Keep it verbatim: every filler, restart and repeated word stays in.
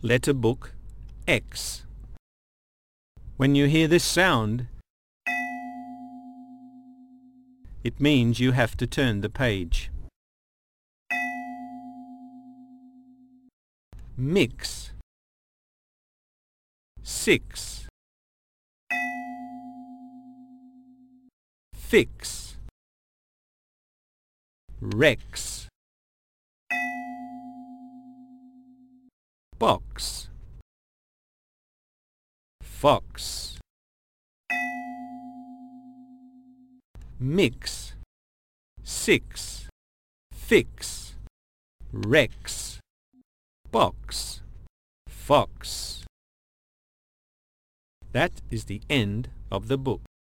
Letter book X. When you hear this sound, it means you have to turn the page. Mix. Six. Fix. Rex. Box. Fox. Mix. Six. Fix. Rex. Box. Fox. That is the end of the book.